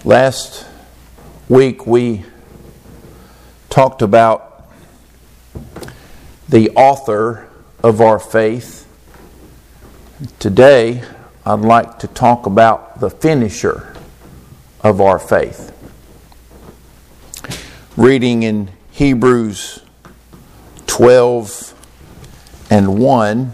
Last week we talked about the author of our faith. Today I'd like to talk about the finisher of our faith. Reading in Hebrews 12 and 1.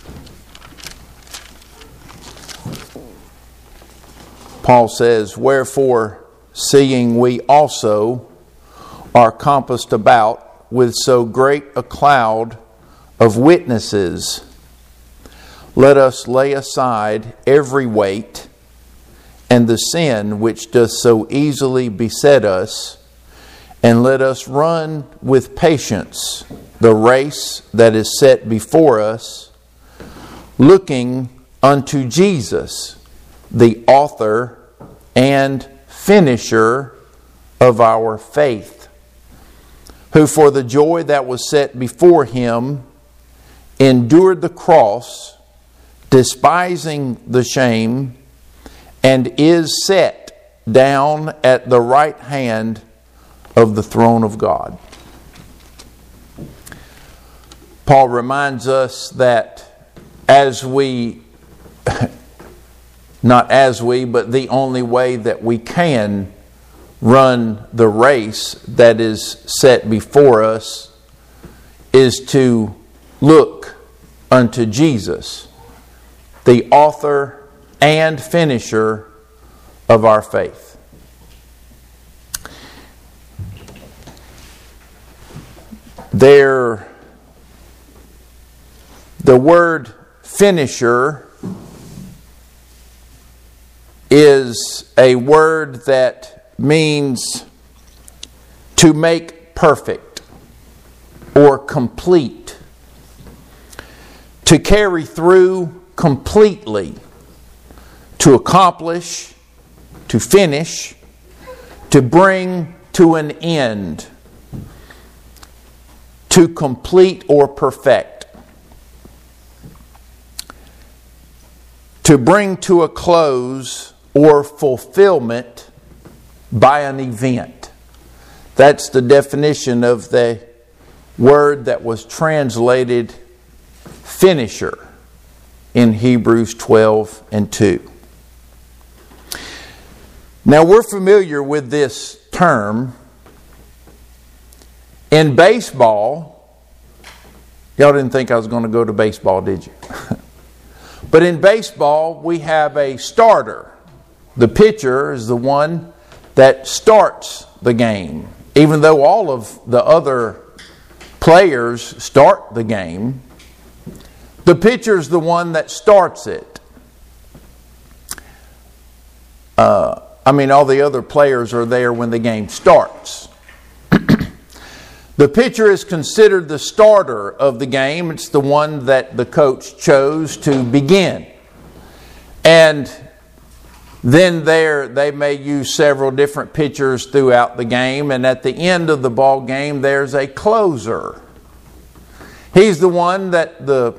Paul says, "Wherefore, seeing we also are compassed about with so great a cloud of witnesses, let us lay aside every weight and the sin which doth so easily beset us, and let us run with patience the race that is set before us, looking unto Jesus, the author and finisher of our faith, who for the joy that was set before him endured the cross, despising the shame, and is set down at the right hand of the throne of God." Paul reminds us that but the only way that we can run the race that is set before us is to look unto Jesus, the author and finisher of our faith. The word finisher is a word that means to make perfect or complete, to carry through completely, to accomplish, to finish, to bring to an end, to complete or perfect. To bring to a close or fulfillment by an event. That's the definition of the word that was translated finisher in Hebrews 12 and 2. Now we're familiar with this term. In baseball, y'all didn't think I was going to go to baseball, did you? But in baseball, we have a starter. The pitcher is the one that starts the game. Even though all of the other players start the game, the pitcher is the one that starts it. All the other players are there when the game starts. The pitcher is considered the starter of the game. It's the one that the coach chose to begin. And then they may use several different pitchers throughout the game. And at the end of the ball game, there's a closer. He's the one that the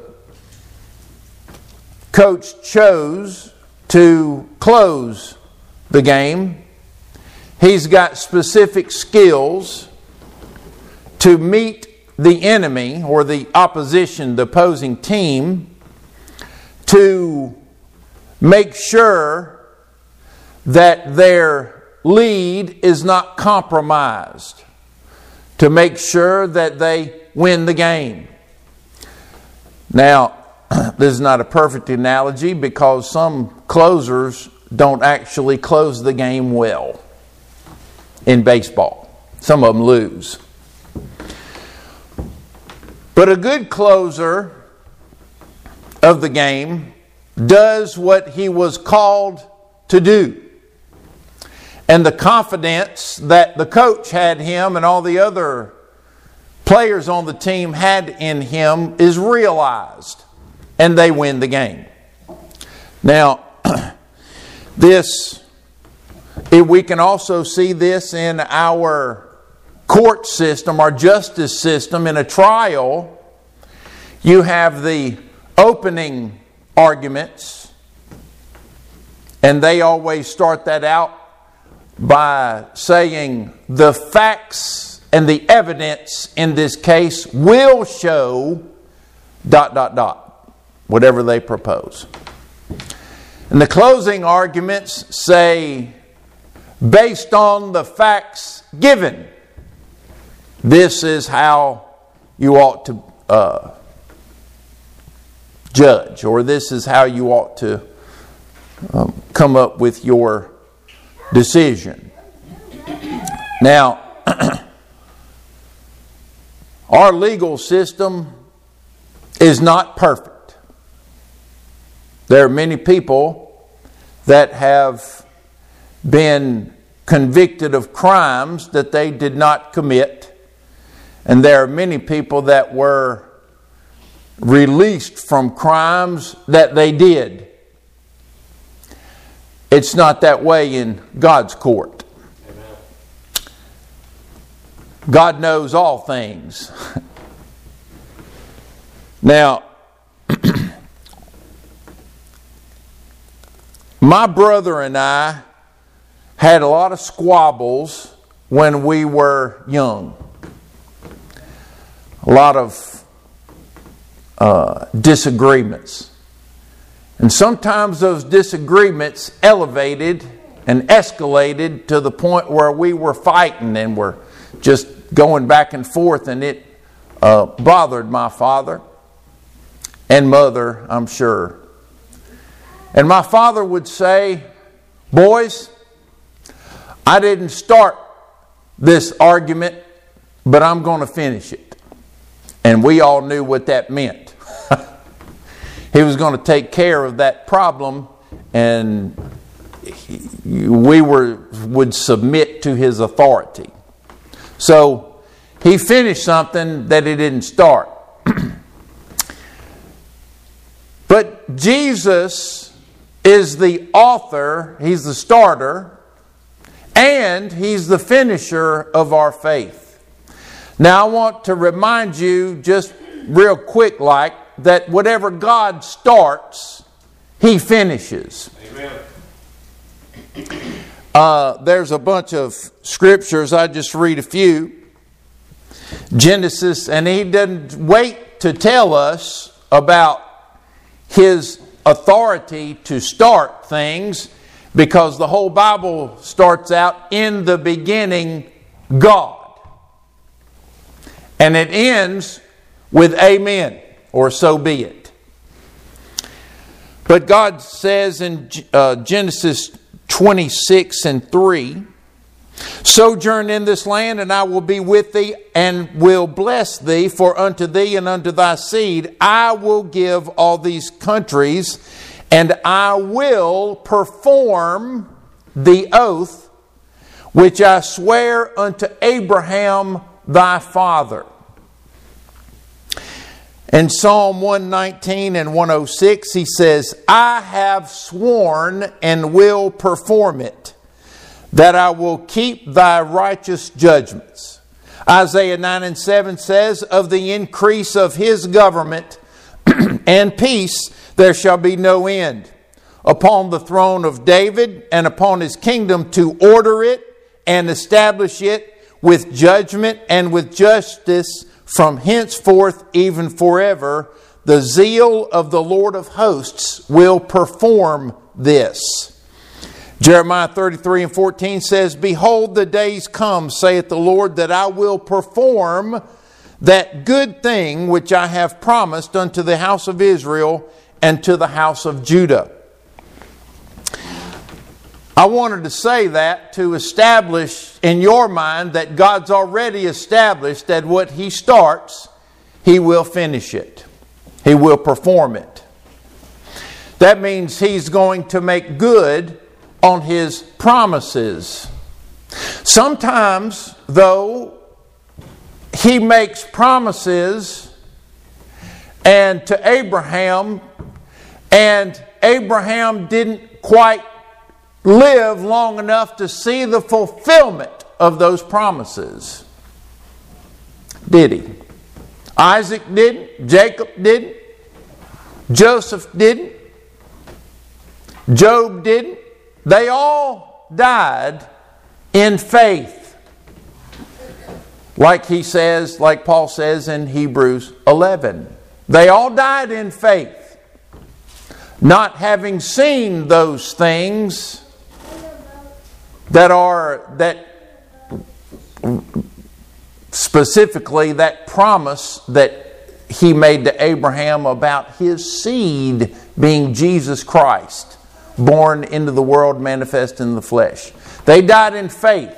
coach chose to close the game. He's got specific skills to meet the enemy or the opposition, the opposing team, to make sure that their lead is not compromised, to make sure that they win the game. Now, this is not a perfect analogy because some closers don't actually close the game well in baseball. Some of them lose. But a good closer of the game does what he was called to do. And the confidence that the coach had him and all the other players on the team had in him is realized. And they win the game. Now, we can also see this in our court system, our justice system. In a trial, you have the opening arguments, and they always start that out by saying the facts and the evidence in this case will show ... whatever they propose. And the closing arguments say, based on the facts given, this is how you ought to judge, or this is how you ought to come up with your decision. Now, our legal system is not perfect. There are many people that have been convicted of crimes that they did not commit, and there are many people that were released from crimes that they did. It's not that way in God's court. Amen. God knows all things. Now, my brother and I had a lot of squabbles when we were young. A lot of disagreements. And sometimes those disagreements elevated and escalated to the point where we were fighting and were just going back and forth, and it bothered my father and mother, I'm sure. And my father would say, "Boys, I didn't start this argument, but I'm going to finish it." And we all knew what that meant. He was going to take care of that problem, and we would submit to his authority. So he finished something that he didn't start. But Jesus is the author, He's the starter, and He's the finisher of our faith. Now I want to remind you just real quick that whatever God starts, He finishes. Amen. There's a bunch of scriptures. I just read a few. Genesis, and He doesn't wait to tell us about His authority to start things, because the whole Bible starts out, in the beginning, God. And it ends with amen, or so be it. But God says in Genesis 26:3, "Sojourn in this land, and I will be with thee, and will bless thee, for unto thee and unto thy seed I will give all these countries, and I will perform the oath which I swear unto Abraham thy father." In Psalm 119 and 106, he says, "I have sworn and will perform it, that I will keep thy righteous judgments." Isaiah 9 and 7 says, "Of the increase of His government and peace there shall be no end, upon the throne of David and upon His kingdom, to order it and establish it with judgment and with justice from henceforth even forever. The zeal of the Lord of hosts will perform this." Jeremiah 33 and 14 says, "Behold, the days come, saith the Lord, that I will perform that good thing which I have promised unto the house of Israel and to the house of Judah." I wanted to say that to establish in your mind that God's already established that what He starts, He will finish it. He will perform it. That means He's going to make good on His promises. Sometimes, though, He makes promises and to Abraham, and Abraham didn't quite live long enough to see the fulfillment of those promises. Did he? Isaac didn't. Jacob didn't. Joseph didn't. Job didn't. They all died in faith. Like Paul says in Hebrews 11. They all died in faith, not having seen those things that specifically that promise that He made to Abraham about his seed being Jesus Christ, born into the world, manifest in the flesh. They died in faith.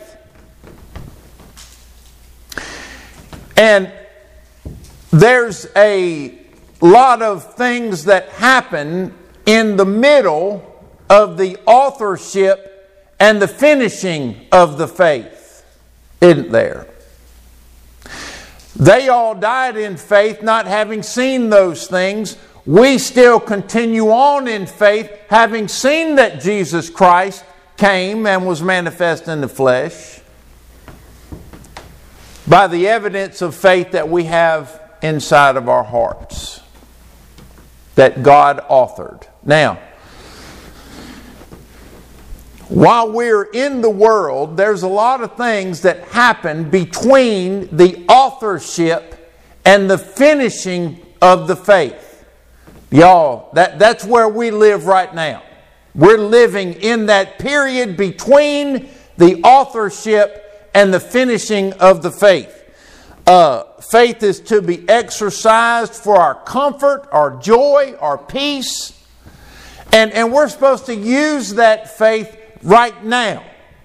And there's a lot of things that happen in the middle of the authorship and the finishing of the faith, isn't there? They all died in faith, not having seen those things. We still continue on in faith, having seen that Jesus Christ came and was manifest in the flesh, by the evidence of faith that we have inside of our hearts, that God authored. Now, while we're in the world, there's a lot of things that happen between the authorship and the finishing of the faith. Y'all, that's where we live right now. We're living in that period between the authorship and the finishing of the faith. Faith is to be exercised for our comfort, our joy, our peace. And we're supposed to use that faith right now.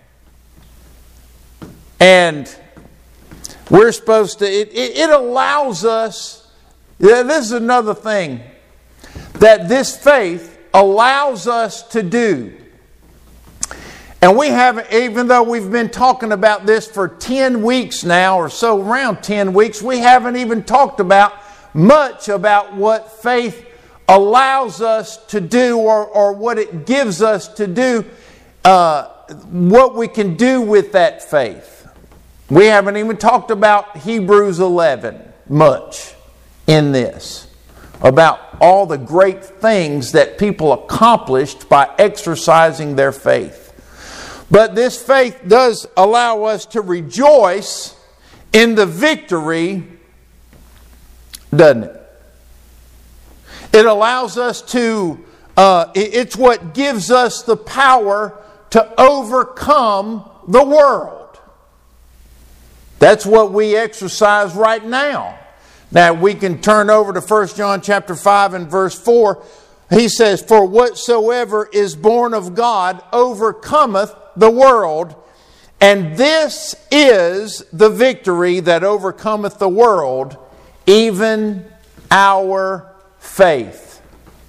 And we're supposed to, it allows us, this is another thing that this faith allows us to do. And we haven't, even though we've been talking about this for 10 weeks now, or so, around 10 weeks, we haven't even talked about much about what faith allows us to do, or what it gives us to do, what we can do with that faith. We haven't even talked about Hebrews 11 much in this, about all the great things that people accomplished by exercising their faith. But this faith does allow us to rejoice in the victory, doesn't it? It allows us to, it's what gives us the power to overcome the world. That's what we exercise right now. Now we can turn over to 1 John chapter 5 and verse 4. He says, "For whatsoever is born of God overcometh the world, and this is the victory that overcometh the world, even our faith."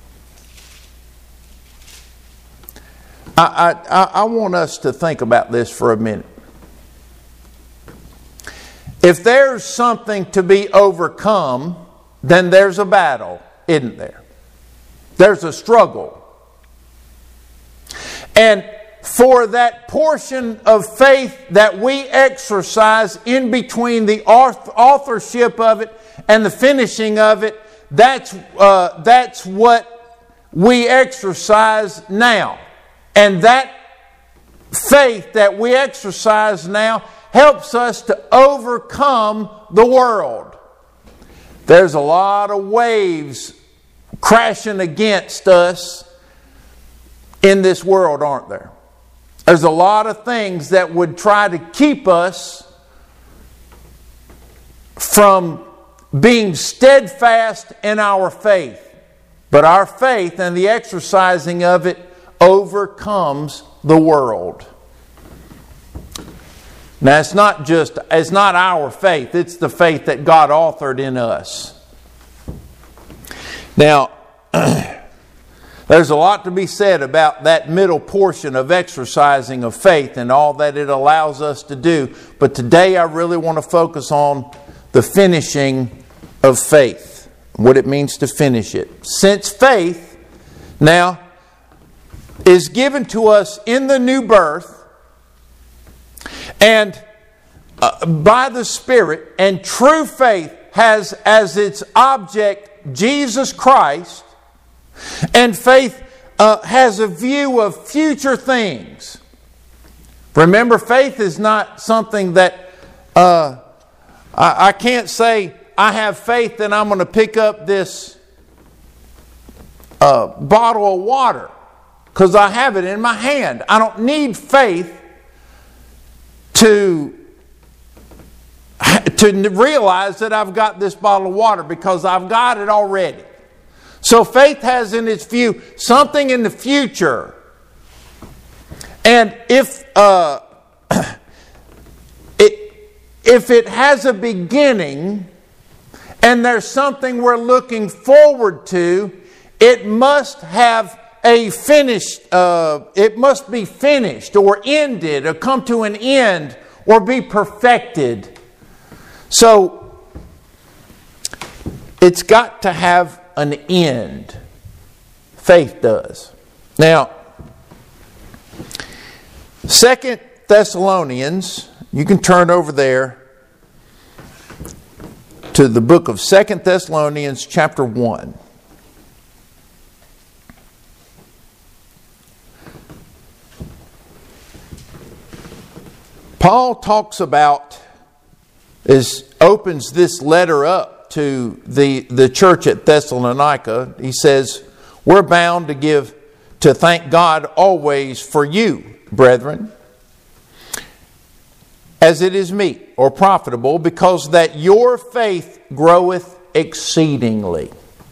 I want us to think about this for a minute. If there's something to be overcome, then there's a battle, isn't there? There's a struggle. And for that portion of faith that we exercise in between the authorship of it and the finishing of it, that's what we exercise now. And that faith that we exercise now helps us to overcome the world. There's a lot of waves crashing against us in this world, aren't there? There's a lot of things that would try to keep us from being steadfast in our faith. But our faith and the exercising of it overcomes the world. Now it's not our faith, it's the faith that God authored in us. Now, there's a lot to be said about that middle portion of exercising of faith and all that it allows us to do. But today I really want to focus on the finishing of faith, what it means to finish it. Since faith now is given to us in the new birth, and by the Spirit, and true faith has as its object Jesus Christ, and faith has a view of future things. Remember, faith is not something that I can't say, I have faith and I'm going to pick up this bottle of water because I have it in my hand. I don't need faith to realize that I've got this bottle of water because I've got it already. So faith has in its view something in the future. And if it has a beginning and there's something we're looking forward to, it must have a finished, it must be finished or ended or come to an end or be perfected. So it's got to have an end. Faith does. Now, 2 Thessalonians, you can turn over there to the book of 2 Thessalonians chapter 1. Paul talks about, opens this letter up to the church at Thessalonica. He says, we're bound to thank God always for you, brethren, as it is meet or profitable, because that your faith groweth exceedingly,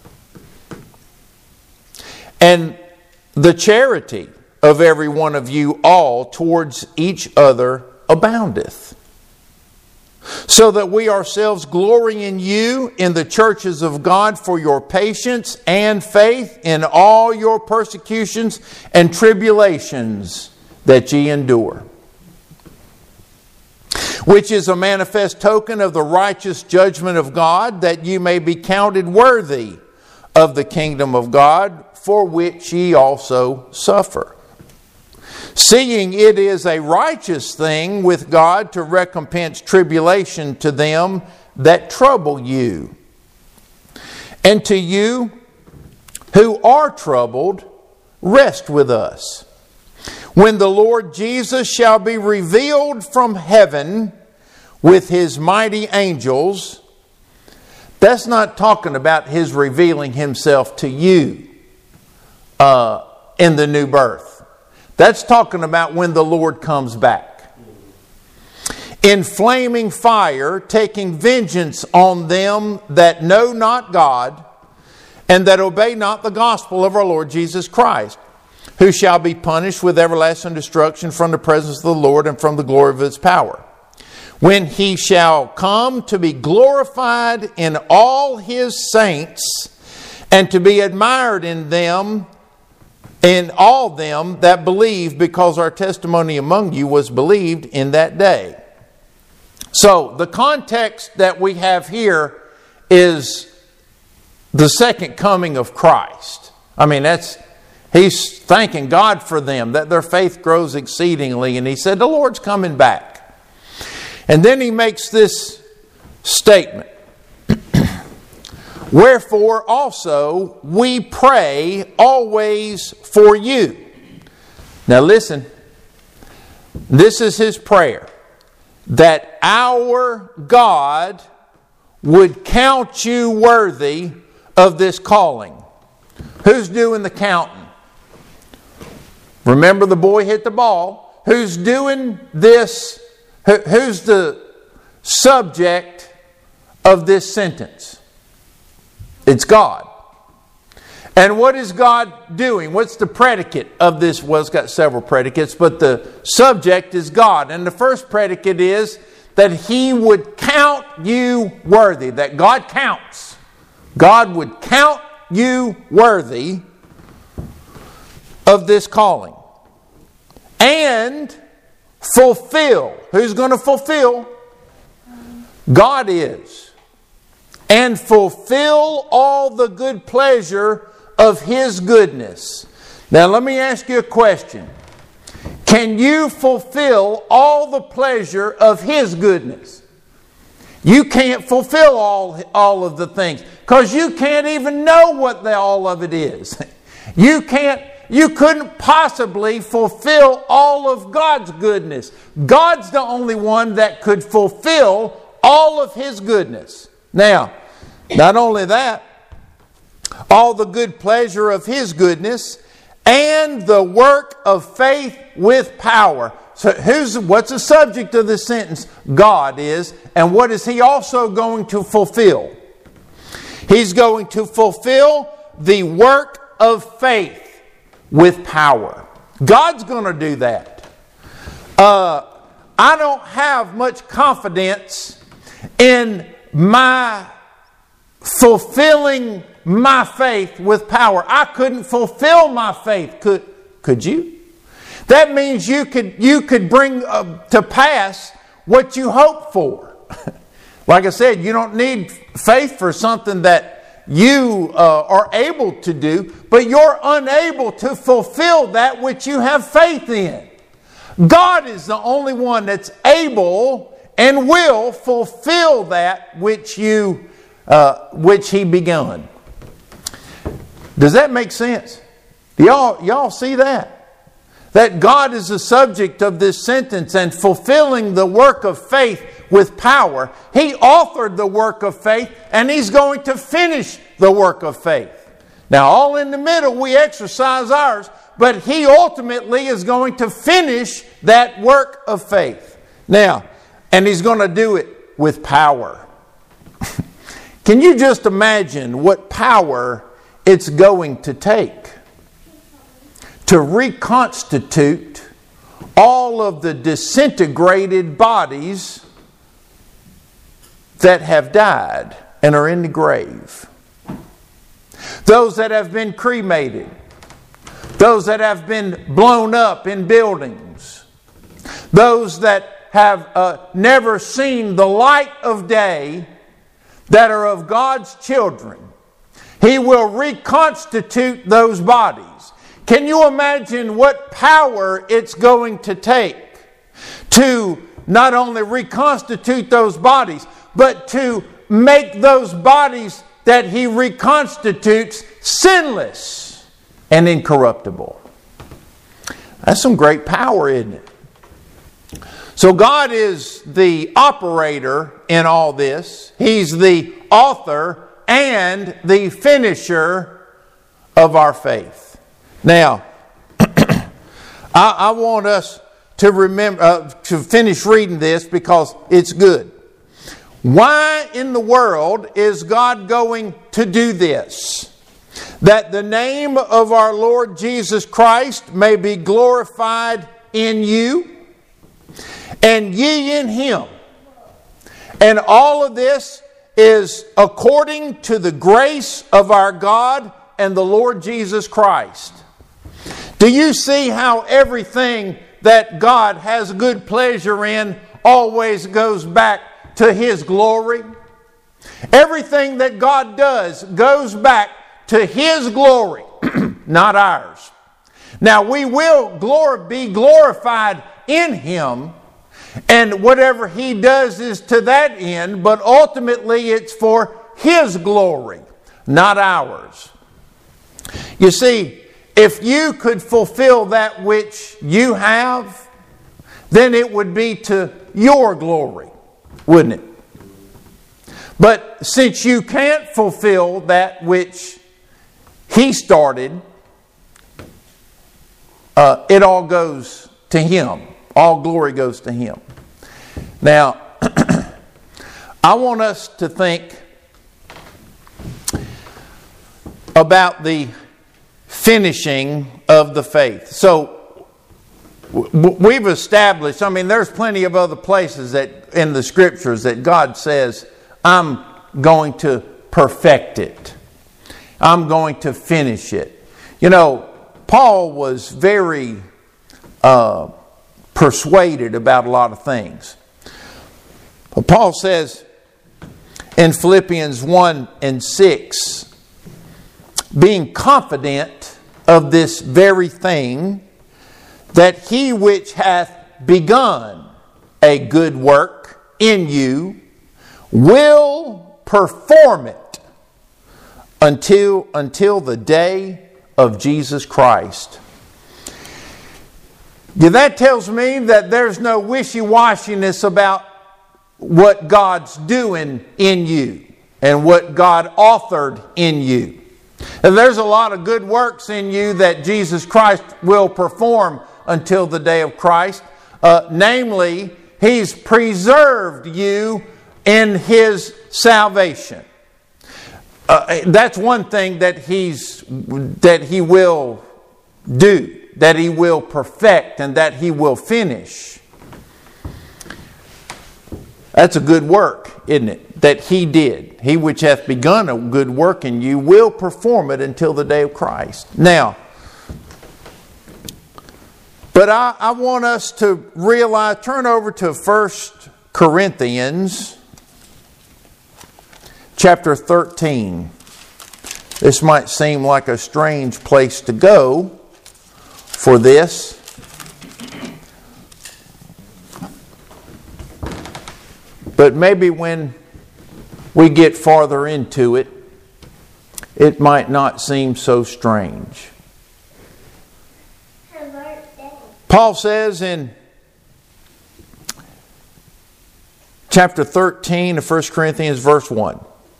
and the charity of every one of you all towards each other aboundeth, so that we ourselves glory in you in the churches of God for your patience and faith in all your persecutions and tribulations that ye endure, which is a manifest token of the righteous judgment of God, that ye may be counted worthy of the kingdom of God, for which ye also suffer. Seeing it is a righteous thing with God to recompense tribulation to them that trouble you. And to you who are troubled, rest with us, when the Lord Jesus shall be revealed from heaven with His mighty angels. That's not talking about His revealing Himself to you in the new birth. That's talking about when the Lord comes back. In flaming fire, taking vengeance on them that know not God, and that obey not the gospel of our Lord Jesus Christ, who shall be punished with everlasting destruction from the presence of the Lord and from the glory of His power, when He shall come to be glorified in all His saints, and to be admired in all them that believe, because our testimony among you was believed in that day. So the context that we have here is the second coming of Christ. I mean, he's thanking God for them, that their faith grows exceedingly. And he said, the Lord's coming back. And then he makes this statement. Wherefore also we pray always for you. Now listen, this is his prayer, that our God would count you worthy of this calling. Who's doing the counting? Remember, the boy hit the ball. Who's doing this? Who's the subject of this sentence? It's God. And what is God doing? What's the predicate of this? Well, it's got several predicates, but the subject is God. And the first predicate is that He would count you worthy. That God counts. God would count you worthy of this calling. And fulfill. Who's going to fulfill? God is. And fulfill all the good pleasure of His goodness. Now let me ask you a question. Can you fulfill all the pleasure of His goodness? You can't fulfill all of the things, because you can't even know what all of it is. You can't you couldn't possibly fulfill all of God's goodness. God's the only one that could fulfill all of His goodness. Now, not only that, all the good pleasure of His goodness and the work of faith with power. So what's the subject of this sentence? God is. And what is He also going to fulfill? He's going to fulfill the work of faith with power. God's going to do that. I don't have much confidence in my fulfilling my faith with power. I couldn't fulfill my faith. Could you? That means you could bring to pass what you hope for. Like I said, you don't need faith for something that you are able to do, but you're unable to fulfill that which you have faith in. God is the only one that's able and will fulfill that which He begun. Does that make sense? Y'all see that? That God is the subject of this sentence and fulfilling the work of faith with power. He authored the work of faith and He's going to finish the work of faith. Now, all in the middle, we exercise ours, but He ultimately is going to finish that work of faith. Now, and He's going to do it with power. Can you just imagine what power it's going to take to reconstitute all of the disintegrated bodies that have died and are in the grave? Those that have been cremated, those that have been blown up in buildings, those that have never seen the light of day, that are of God's children. He will reconstitute those bodies. Can you imagine what power it's going to take to not only reconstitute those bodies, but to make those bodies that He reconstitutes sinless and incorruptible? That's some great power, isn't it? So God is the operator in all this. He's the author and the finisher of our faith. Now, I want us to remember to finish reading this because it's good. Why in the world is God going to do this? That the name of our Lord Jesus Christ may be glorified in you, and ye in Him. And all of this is according to the grace of our God and the Lord Jesus Christ. Do you see how everything that God has good pleasure in always goes back to His glory? Everything that God does goes back to His glory, not ours. Now we will be glorified in Him, and whatever He does is to that end, but ultimately it's for His glory, not ours. You see, if you could fulfill that which you have, then it would be to your glory, wouldn't it? But since you can't fulfill that which He started, it all goes to Him. All glory goes to Him. Now, I want us to think about the finishing of the faith. So, we've established, there's plenty of other places that in the Scriptures that God says, I'm going to perfect it. I'm going to finish it. Paul was very persuaded about a lot of things. But Paul says in Philippians 1:6, being confident of this very thing, that He which hath begun a good work in you will perform it until the day of Jesus Christ. Yeah, that tells me that there's no wishy-washiness about what God's doing in you and what God authored in you. And there's a lot of good works in you that Jesus Christ will perform until the day of Christ. Namely, He's preserved you in His salvation. That's one thing that He will do, that He will perfect, and that He will finish. That's a good work, isn't it? That He did. He which hath begun a good work in you will perform it until the day of Christ. Now, but I want us to realize, turn over to 1 Corinthians chapter 13. This might seem like a strange place to go for this. But maybe when we get farther into it, it might not seem so strange. Paul says in chapter 13 of 1 Corinthians verse 1,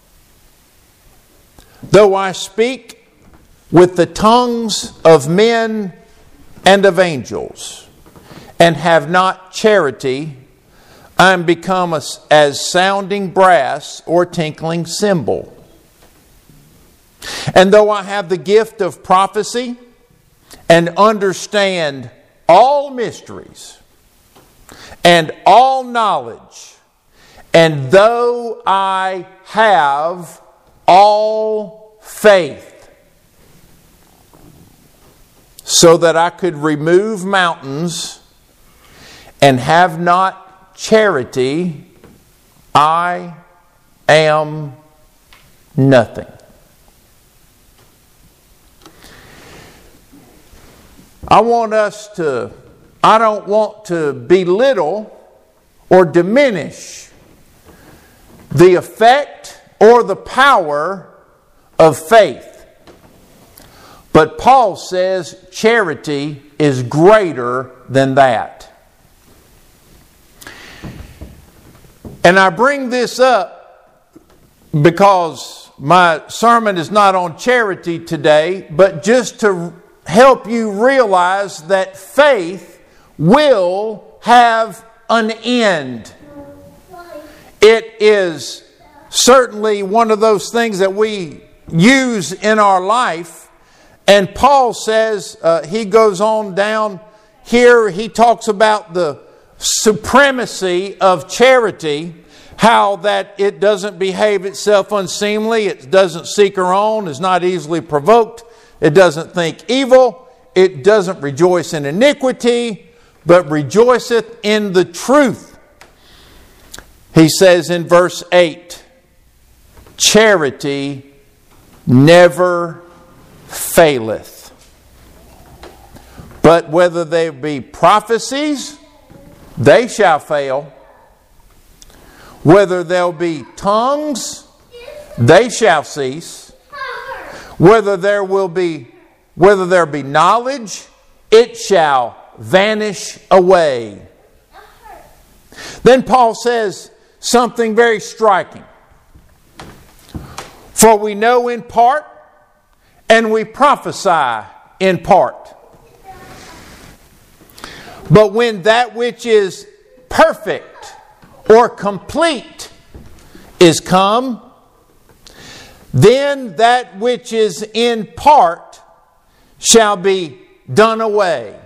though I speak with the tongues of men and of angels, and have not charity, I am become as sounding brass or tinkling cymbal. And though I have the gift of prophecy and understand all mysteries and all knowledge, and though I have all faith, so that I could remove mountains, and have not charity, I am nothing. I don't want to belittle or diminish the effect or the power of faith. But Paul says charity is greater than that. And I bring this up because my sermon is not on charity today, but just to help you realize that faith will have an end. It is certainly one of those things that we use in our life. And Paul says, he goes on down here, he talks about the supremacy of charity, how that it doesn't behave itself unseemly, it doesn't seek her own, is not easily provoked, it doesn't think evil, it doesn't rejoice in iniquity, but rejoiceth in the truth. He says in verse 8, charity never faileth. But whether they be prophecies, they shall fail. Whether there be tongues, they shall cease. Whether there be knowledge, it shall vanish away. Then Paul says something very striking. For we know in part, and we prophesy in part. But when that which is perfect or complete is come, then that which is in part shall be done away.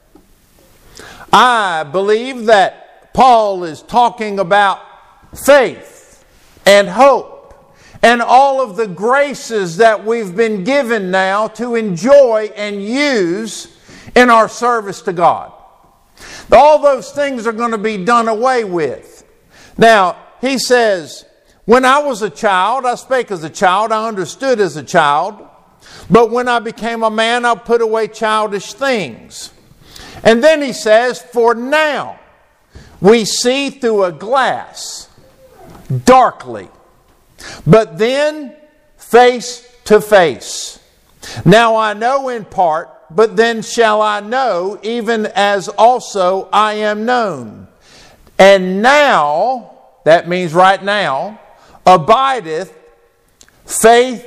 I believe that Paul is talking about faith and hope and all of the graces that we've been given now to enjoy and use in our service to God. All those things are going to be done away with. Now, he says, when I was a child, I spake as a child, I understood as a child. But when I became a man, I put away childish things. And then he says, for now we see through a glass, darkly, but then face to face. Now I know in part, but then shall I know, even as also I am known. And now, that means right now, abideth faith,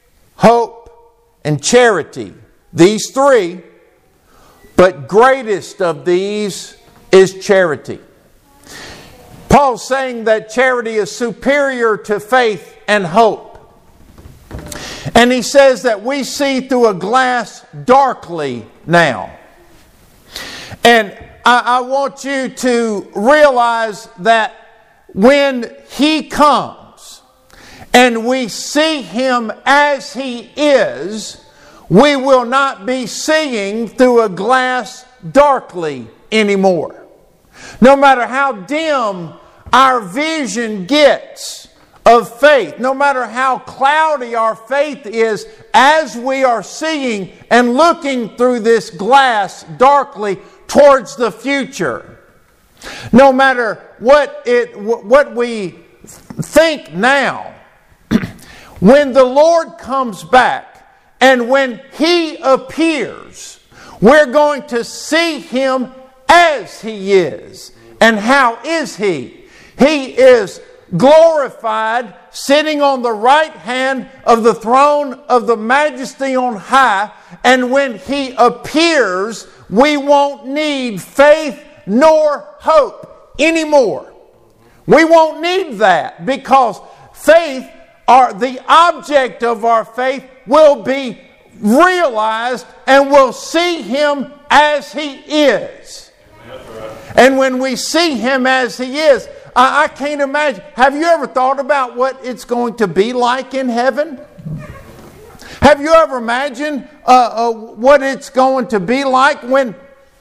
hope, and charity. These three, but greatest of these is charity. Paul's saying that charity is superior to faith and hope. And he says that we see through a glass darkly now. And I want you to realize that when He comes and we see Him as He is, we will not be seeing through a glass darkly anymore. No matter how dim our vision gets of faith, no matter how cloudy our faith is, as we are seeing and looking through this glass darkly towards the future, no matter what we think now, when the Lord comes back and when He appears, we're going to see Him as He is. And how is He? He is glorified, sitting on the right hand of the throne of the Majesty on high. And when He appears, we won't need faith nor hope anymore. We won't need that, because faith, or the object of our faith, will be realized and we'll see Him as He is. And when we see Him as He is, I can't imagine. Have you ever thought about what it's going to be like in heaven? Have you ever imagined what it's going to be like when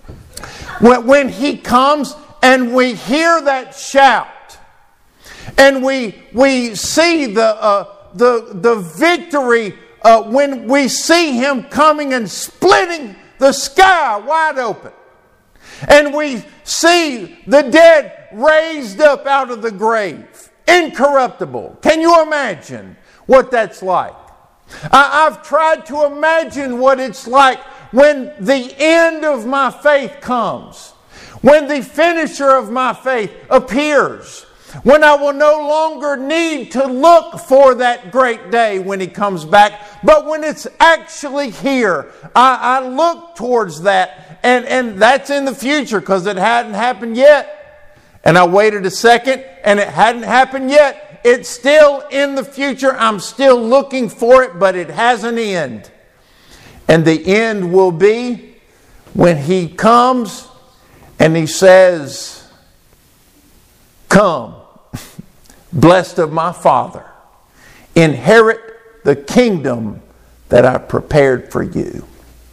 He comes and we hear that shout and we see the victory when we see Him coming and splitting the sky wide open? And we see the dead raised up out of the grave, incorruptible. Can you imagine what that's like? I've tried to imagine what it's like when the end of my faith comes, when the finisher of my faith appears, when I will no longer need to look for that great day when He comes back, but when it's actually here, I look towards that, and that's in the future because it hadn't happened yet. And I waited a second and it hadn't happened yet. It's still in the future. I'm still looking for it, but it has an end. And the end will be when He comes and He says, "Come, blessed of my Father, inherit the kingdom that I prepared for you."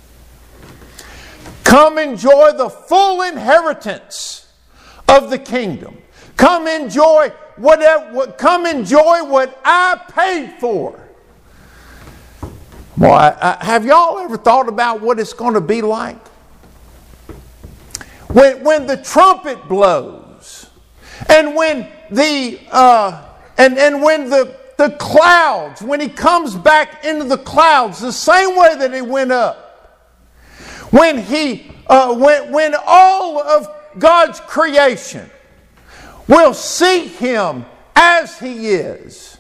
Come enjoy the full inheritance of the kingdom. Come enjoy what I paid for. Boy, have y'all ever thought about what it's going to be like? When the trumpet blows, and when the clouds, when He comes back into the clouds, the same way that He went up. When all of God's creation will see Him as He is.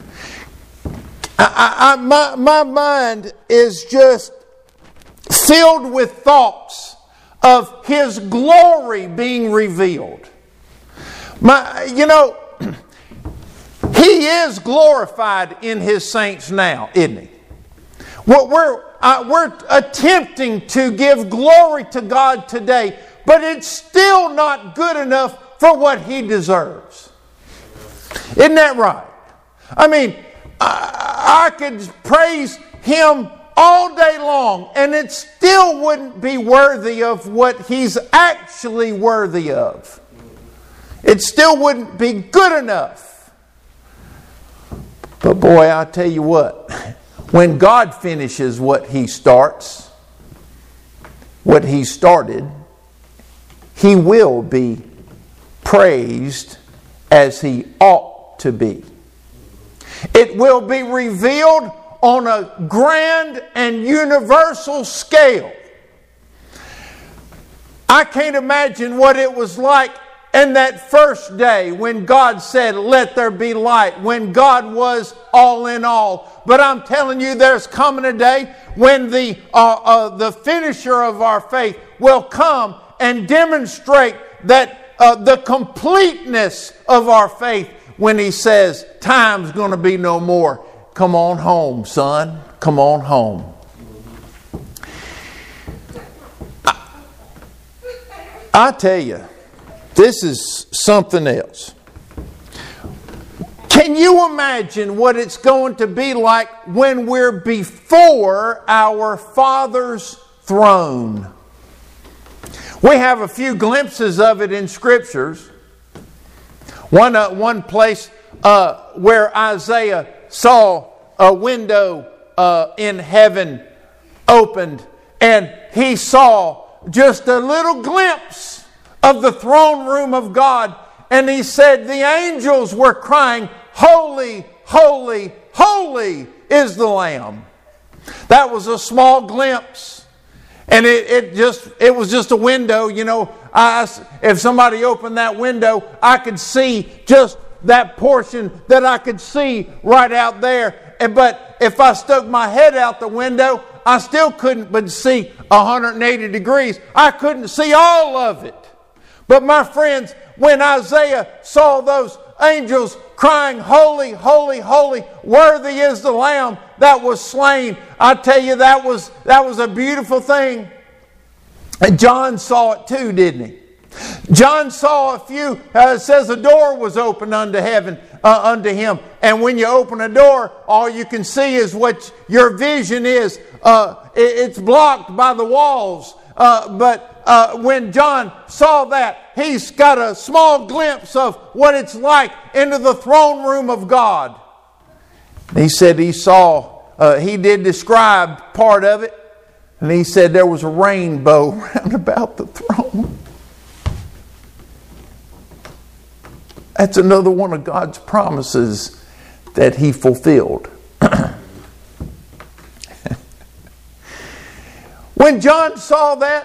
My mind is just filled with thoughts of His glory being revealed. He is glorified in His saints now, isn't He? We're attempting to give glory to God today, but it's still not good enough for what He deserves. Isn't that right? I mean, I could praise Him all day long, and it still wouldn't be worthy of what He's actually worthy of. It still wouldn't be good enough. But boy, I tell you what, when God finishes what He starts, what He started, He will be praised as He ought to be. It will be revealed on a grand and universal scale. I can't imagine what it was like in that first day when God said, "Let there be light," when God was all in all. But I'm telling you, there's coming a day when the finisher of our faith will come and demonstrate that the completeness of our faith when He says, "Time's going to be no more. Come on home, son. Come on home." I tell you, this is something else. Can you imagine what it's going to be like when we're before our Father's throne? We have a few glimpses of it in Scriptures. One place where Isaiah saw a window in heaven opened, and he saw just a little glimpse of the throne room of God, and he said the angels were crying, "Holy, holy, holy is the Lamb." That was a small glimpse, and it was just a window. You know, if somebody opened that window, I could see just that portion that I could see right out there. But if I stuck my head out the window, I still couldn't but see 180 degrees. I couldn't see all of it. But my friends, when Isaiah saw those angels crying, "Holy, holy, holy, worthy is the Lamb that was slain," I tell you, that was a beautiful thing. And John saw it too, didn't he? John saw a few, it says a door was opened unto heaven, unto him. And when you open a door, all you can see is what your vision is. It's blocked by the walls. But when John saw that, he's got a small glimpse of what it's like into the throne room of God. He said he saw, he did describe part of it. And he said there was a rainbow round about the throne. That's another one of God's promises that He fulfilled. When John saw that,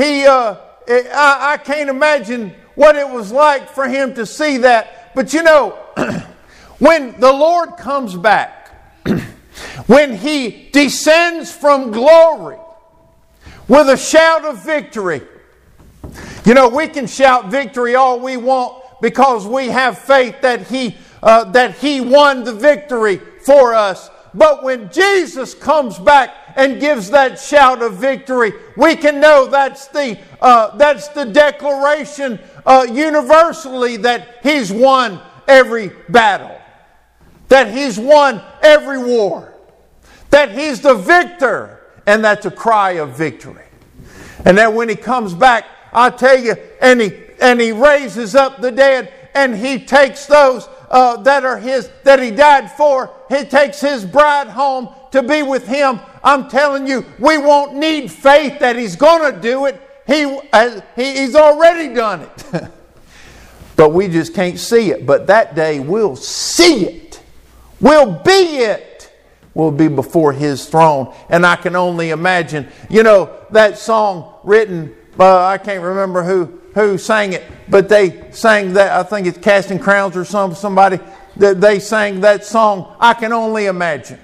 I can't imagine what it was like for him to see that. But you know, when the Lord comes back, when He descends from glory with a shout of victory, you know, we can shout victory all we want, because we have faith that He won the victory for us. But when Jesus comes back and gives that shout of victory, we can know that's the declaration universally that He's won every battle, that He's won every war, that He's the victor, and that's a cry of victory. And then when He comes back, I tell you, and He raises up the dead, and He takes those that are His, that He died for. He takes His bride home to be with Him. I'm telling you, we won't need faith that He's going to do it. He's already done it. But we just can't see it. But that day we'll see it. We'll be it. We'll be before His throne. And I can only imagine, you know, that song written, I can't remember who sang it, but they sang that. I think it's Casting Crowns or somebody that they sang that song. I can only imagine.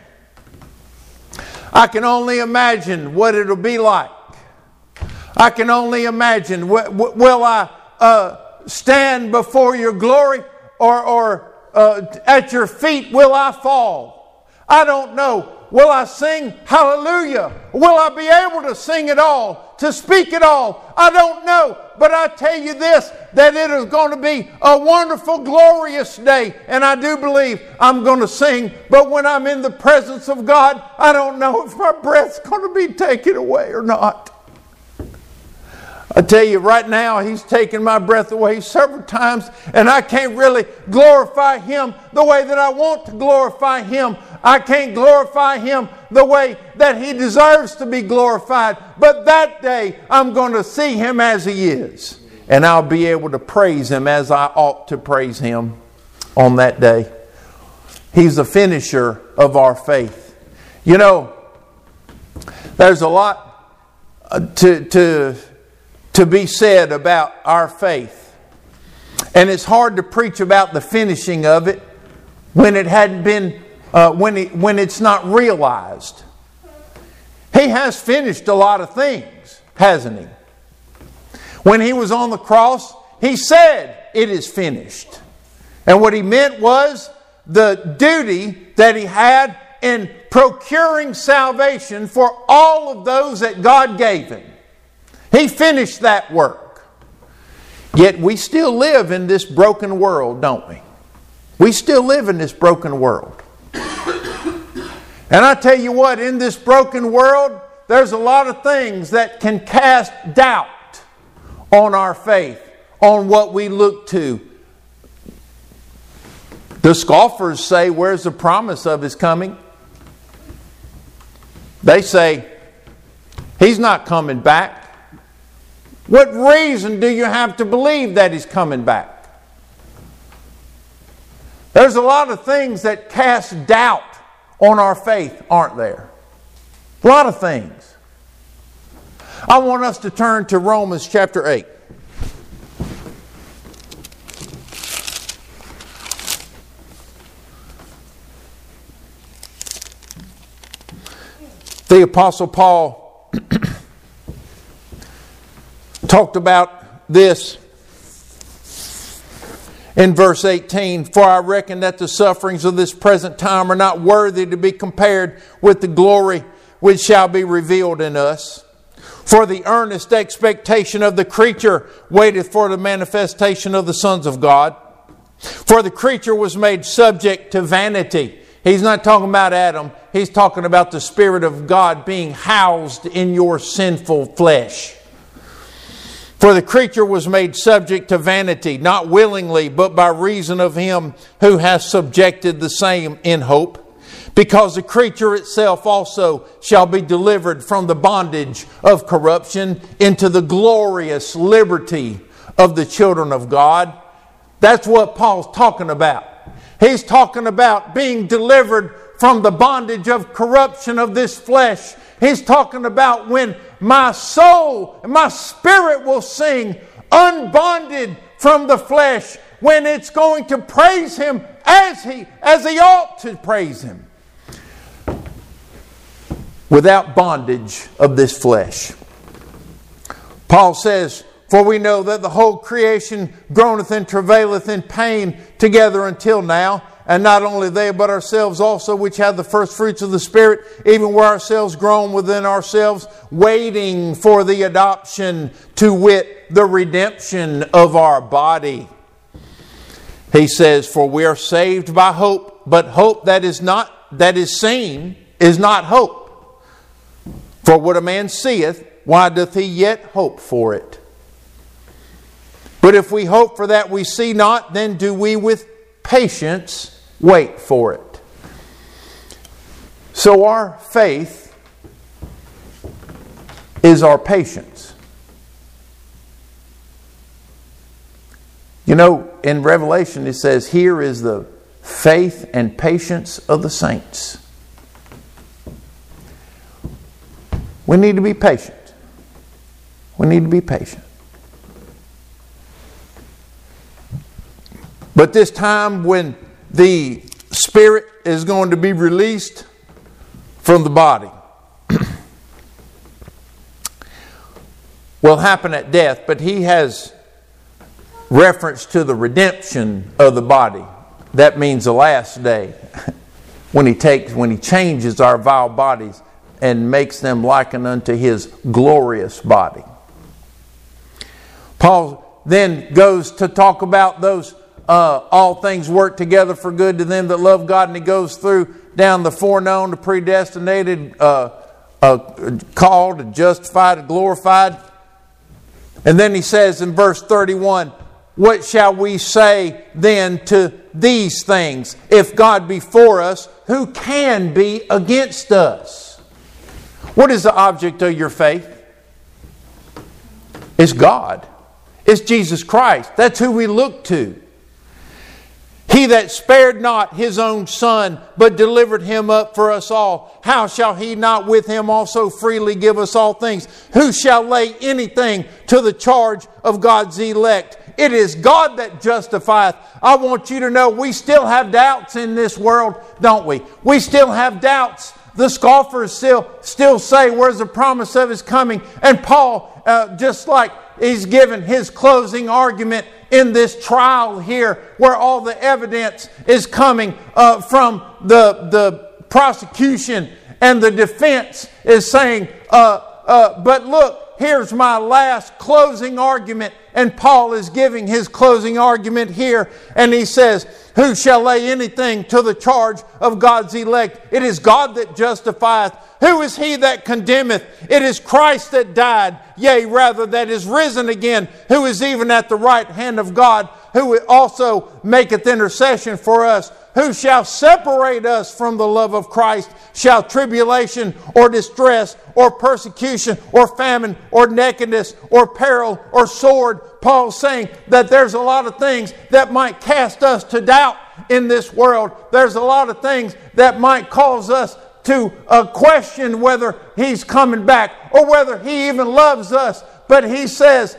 I can only imagine what it'll be like. I can only imagine. Will I stand before Your glory, or at Your feet will I fall? I don't know. Will I sing hallelujah? Will I be able to sing it all, to speak it all? I don't know. But I tell you this, that it is going to be a wonderful, glorious day. And I do believe I'm going to sing. But when I'm in the presence of God, I don't know if my breath's going to be taken away or not. I tell you, right now, He's taken my breath away several times, and I can't really glorify Him the way that I want to glorify Him. I can't glorify Him the way that He deserves to be glorified. But that day, I'm going to see Him as He is, and I'll be able to praise Him as I ought to praise Him on that day. He's the finisher of our faith. You know, there's a lot to be said about our faith. And it's hard to preach about the finishing of it when it hadn't been, when it's not realized. He has finished a lot of things, hasn't He? When He was on the cross, He said, "It is finished." And what He meant was the duty that He had in procuring salvation for all of those that God gave Him. He finished that work. Yet we still live in this broken world, don't we? We still live in this broken world. And I tell you what, in this broken world, there's a lot of things that can cast doubt on our faith, on what we look to. The scoffers say, "Where's the promise of His coming?" They say, "He's not coming back." What reason do you have to believe that He's coming back? There's a lot of things that cast doubt on our faith, aren't there? A lot of things. I want us to turn to Romans chapter 8. The Apostle Paul talked about this in verse 18. "For I reckon that the sufferings of this present time are not worthy to be compared with the glory which shall be revealed in us. For the earnest expectation of the creature waiteth for the manifestation of the sons of God. For the creature was made subject to vanity." He's not talking about Adam. He's talking about the Spirit of God being housed in your sinful flesh. "For the creature was made subject to vanity, not willingly, but by reason of Him who has subjected the same in hope. Because the creature itself also shall be delivered from the bondage of corruption into the glorious liberty of the children of God." That's what Paul's talking about. He's talking about being delivered from the bondage of corruption of this flesh. He's talking about when my soul and my spirit will sing unbonded from the flesh, when it's going to praise Him as he ought to praise Him, without bondage of this flesh. Paul says, "For we know that the whole creation groaneth and travaileth in pain together until now. And not only they, but ourselves also, which have the first fruits of the Spirit, even where ourselves groan within ourselves, waiting for the adoption, to wit, the redemption of our body." He says, "For we are saved by hope, but hope that is seen is not hope. For what a man seeth, why doth he yet hope for it? But if we hope for that we see not, then do we with patience wait for it." So our faith is our patience. You know, in Revelation it says, "Here is the faith and patience of the saints." We need to be patient. We need to be patient. But this time when the spirit is going to be released from the body will happen at death, but he has reference to the redemption of the body. That means the last day when he changes our vile bodies and makes them liken unto His glorious body. Paul then goes to talk about those all things work together for good to them that love God, and he goes through down the foreknown, the predestinated, called, justified, glorified. And then he says in verse 31, "What shall we say then to these things? If God be for us, who can be against us?" What is the object of your faith? It's God. It's Jesus Christ. That's who we look to. He that spared not his own Son, but delivered him up for us all, how shall he not with him also freely give us all things? Who shall lay anything to the charge of God's elect? It is God that justifieth. I want you to know we still have doubts in this world, don't we? We still have doubts. The scoffers still say, where's the promise of His coming? And Paul, just like he's given his closing argument in this trial here, where all the evidence is coming from the prosecution, and the defense is saying, but look, here's my last closing argument. And Paul is giving his closing argument here, and he says, who shall lay anything to the charge of God's elect? It is God that justifieth. Who is he that condemneth? It is Christ that died, yea, rather that is risen again, who is even at the right hand of God, who also maketh intercession for us. Who shall separate us from the love of Christ? Shall tribulation or distress or persecution or famine or nakedness or peril or sword? Paul's saying that there's a lot of things that might cast us to doubt in this world. There's a lot of things that might cause us to question whether He's coming back or whether He even loves us. But he says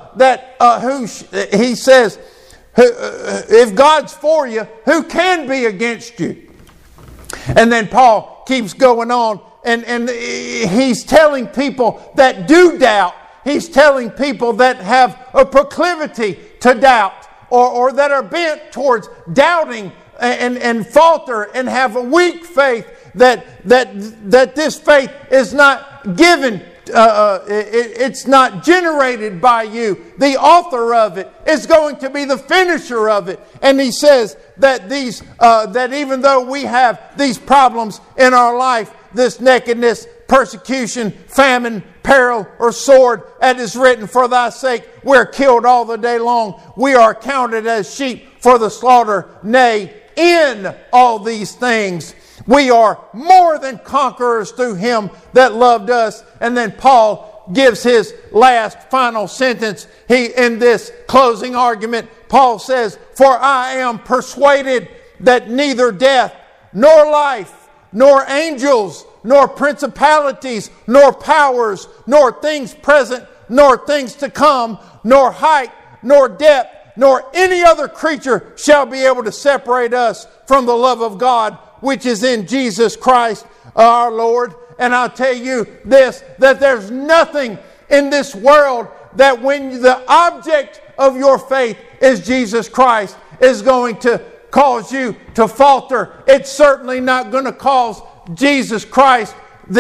if God's for you, who can be against you? And then Paul keeps going on, and he's telling people that do doubt. He's telling people that have a proclivity to doubt, or that are bent towards doubting and falter and have a weak faith, that this faith is not given. It's not generated by you. The author of it is going to be the finisher of it. And he says that that even though we have these problems in our life, this nakedness, persecution, famine, peril, or sword, as is written, for thy sake we're killed all the day long. We are counted as sheep for the slaughter. Nay, in all these things we are more than conquerors through Him that loved us. And then Paul gives his last final sentence. In this closing argument, Paul says, for I am persuaded that neither death, nor life, nor angels, nor principalities, nor powers, nor things present, nor things to come, nor height, nor depth, nor any other creature shall be able to separate us from the love of God, which is in Jesus Christ our Lord. And I'll tell you this, that there's nothing in this world that when the object of your faith is Jesus Christ is going to cause you to falter. It's certainly not going to cause Jesus Christ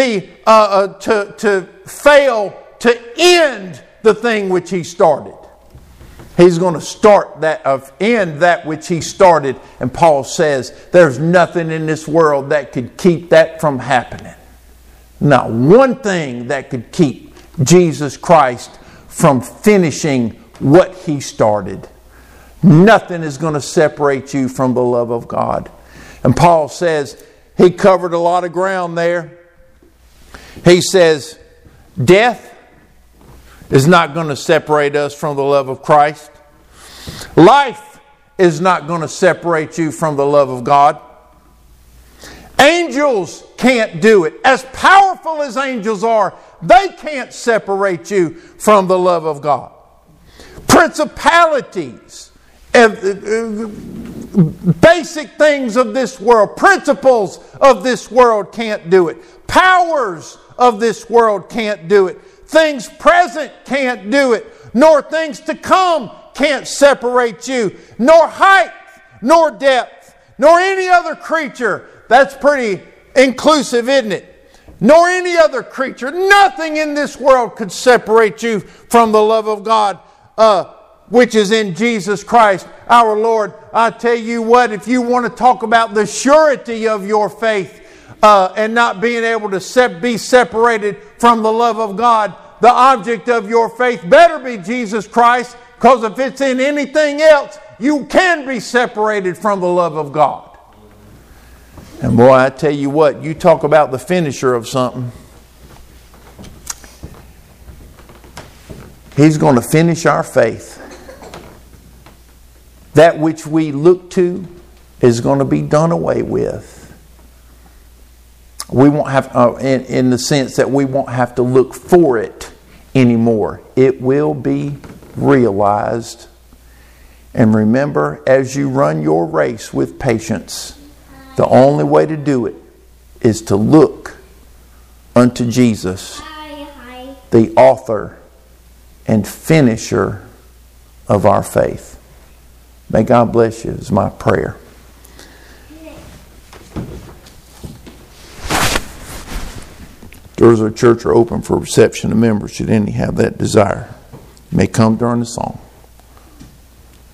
to fail to end the thing which He started. He's going to end that which He started. And Paul says there's nothing in this world that could keep that from happening. Not one thing that could keep Jesus Christ from finishing what He started. Nothing is going to separate you from the love of God. And Paul says, he covered a lot of ground there. He says, death is not going to separate us from the love of Christ. Life is not going to separate you from the love of God. Angels can't do it. As powerful as angels are, they can't separate you from the love of God. Principalities, basic things of this world, principles of this world can't do it. Powers of this world can't do it. Things present can't do it. Nor things to come can't separate you. Nor height, nor depth, nor any other creature. That's pretty inclusive, isn't it? Nor any other creature. Nothing in this world could separate you from the love of God, which is in Jesus Christ our Lord. I tell you what, if you want to talk about the surety of your faith and not being able to be separated from the love of God, the object of your faith better be Jesus Christ, because if it's in anything else, you can be separated from the love of God. And boy, I tell you what, you talk about the finisher of something. He's going to finish our faith. That which we look to, is going to be done away with. We won't have, in the sense that we won't have to look for it anymore. It will be realized. And remember, as you run your race with patience, the only way to do it is to look unto Jesus, the author and finisher of our faith. May God bless you is my prayer. Doors of the church are open for reception of members should any have that desire. You may come during the song.